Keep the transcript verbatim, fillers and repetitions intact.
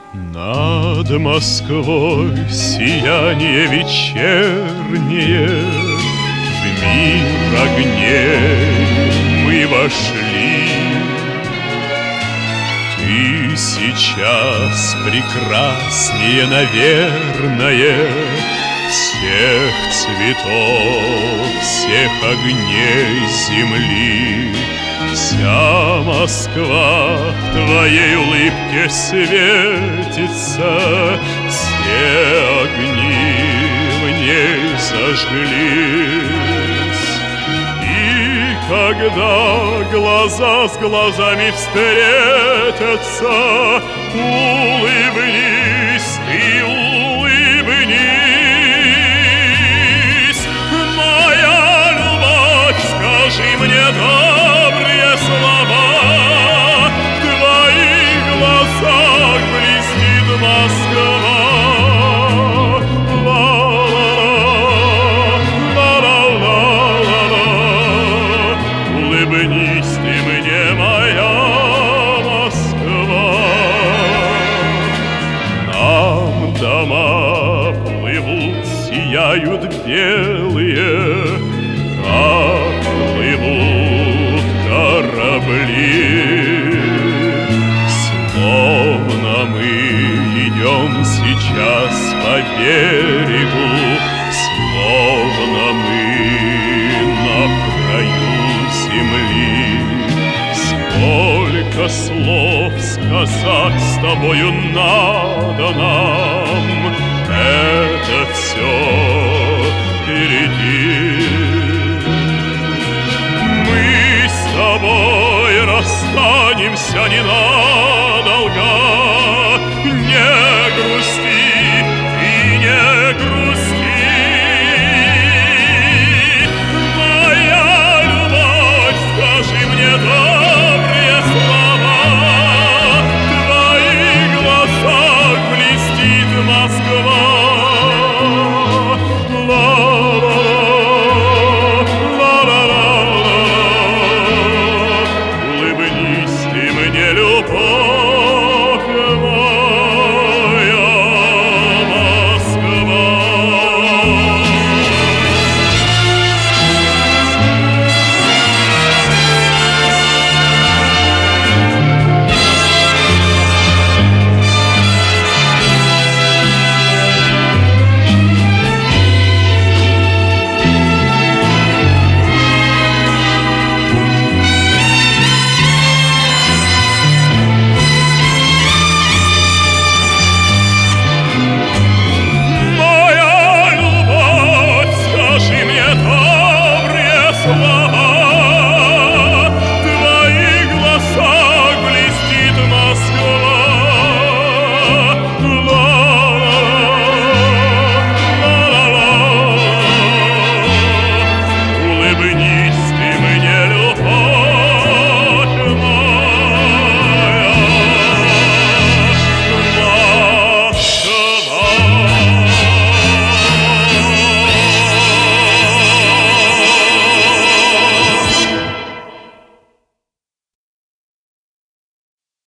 Над Москвой сияние вечернее, в мир огней мы вошли. Ты сейчас прекраснее, наверное, всех цветов, всех огней земли. Вся Москва в твоей улыбке светится, все огни в ней зажглись. И когда глаза с глазами встретятся, улыбнись, ты улыбнись. Моя любовь, скажи мне добрые слова, в твоих глазах блестит Москва. Ла-ла-ла, улыбнись ты мне, моя Москва. Нам дома плывут, сияют белые, как плывут корабли. Словно мы идем сейчас по берегу, словно мы на краю земли. Сколько слов сказать с тобою надо нам, это все впереди. Мы с тобой расстанемся не надо.